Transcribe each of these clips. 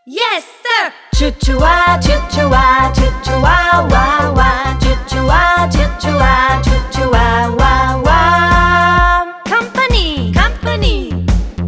Yes, sir! Choo-choo-ah, choo-choo-ah, choo-choo-ah, wah, wah. Choo-choo-ah, choo-choo-ah, choo-choo-ah, wah, wah. Company, Company.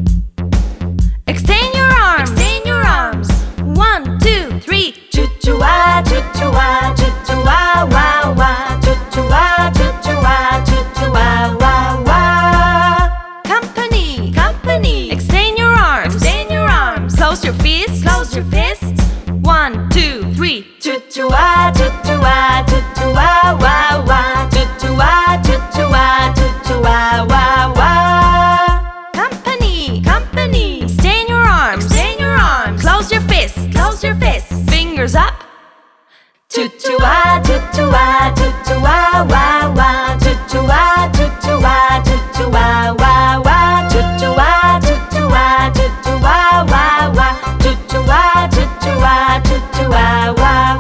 extend your arms. Extend your arms. 1, 2, 3. Choo-choo-ah, choo-choo-ah, choo-choo-ah, wah, wah. Choo-choo-ah, choo-choo-ah, choo-choo-ah, wah, wah. Company, Company. extend your arms. Extend your arms. Close your fists. Close your fists. 1, 2, 3. Choo-choo-ah, choo-choo-ah, choo-choo-ah, wah, wah. Choo-choo-ah, choo-choo-ah, choo-choo-ah, wah, wah. Company, Company. extend your arms. Extend your arms. Close your fists. Close your fists. Fingers up. Choo-choo-ah, choo-choo-ah, choo-choo-ah, wah, wah. Choo-choo-ah, choo-choo-ah, choo-choo-ah, wah, wah. Choo-choo-ah, choo-choo-ah, choo-choo-ah, wah, wah. Choo-choo-ah, choo-choo-ah, choo-choo-ah, wah,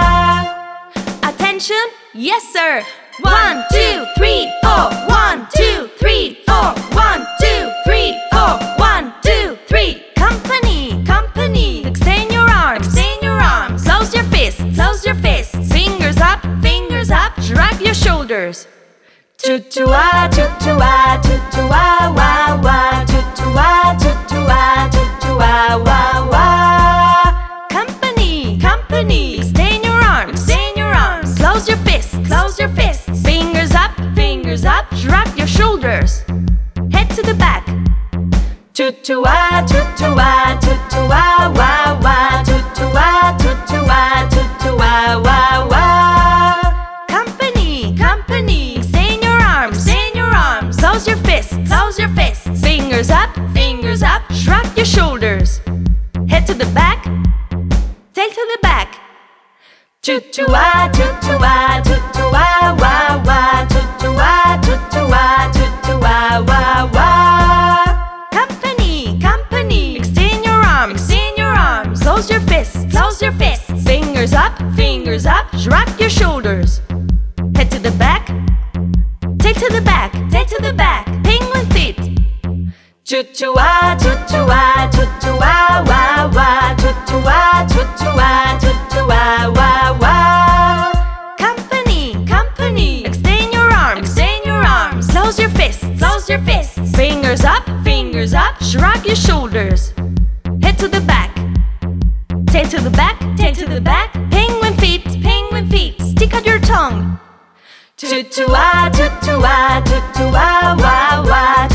wah. Attention. Yes, sir. 1, 2, 3, 4. 1, 2, 3, 4. 1, 2, 3, 4. 1, 2, 3. Company, Company. extend your arms. Extend your arms. Close your fists. Close your fists. Fingers up. Fingers up. Drag your shoulders. Choo-choo-ah, choo-choo-ah, choo-choo-ah, wah, wah. Choo-choo-ah, choo-choo-ah, choo-choo-ah, wah, wah. Company, Company. extend your arms. Extend your arms. Close your fists. Close your fists. Fingers up. Fingers up. Drag your shoulders. Head to the back. Choo-choo-ah, choo-choo-ah, choo-choo-ah, wah, wah. Choo-choo-ah, choo-choo-ah, choo-choo-ah, wah, wah. Company, Company. extend your arms. Extend your arms. Close your fists. Close your fists. Fingers up. Fingers up. Drag your shoulders. Head to the back. Tail to the back. Choo-choo-ah, choo-choo-ah, choo-choo-ah, wah, wah. Choo-choo-ah, choo-choo-ah, choo-choo-ah, wah, wah. Company, Company. extend your arms. Extend your arms. Close your fists. Close your fists. Fingers up. Fingers up. Drag your shoulders. Head to the back. Tail to the back. Tail to the back. Penguin feet. Choo-choo-ah, choo-choo-ah, choo-choo-ah, wah, wah. Choo-choo-ah, choo-choo-ah, choo-choo-ah, wah, wah. Company, Company. extend your arms. Extend your arms. Close your fists. Close your fists. Fingers up. Fingers up. Drag your shoulders. Head to the back. Tail to the back. Tail to the back. Penguin feet. Penguin feet. Stick out your tongue. Choo-choo-ah, choo-choo-ah, choo-choo-ah, wah, wah.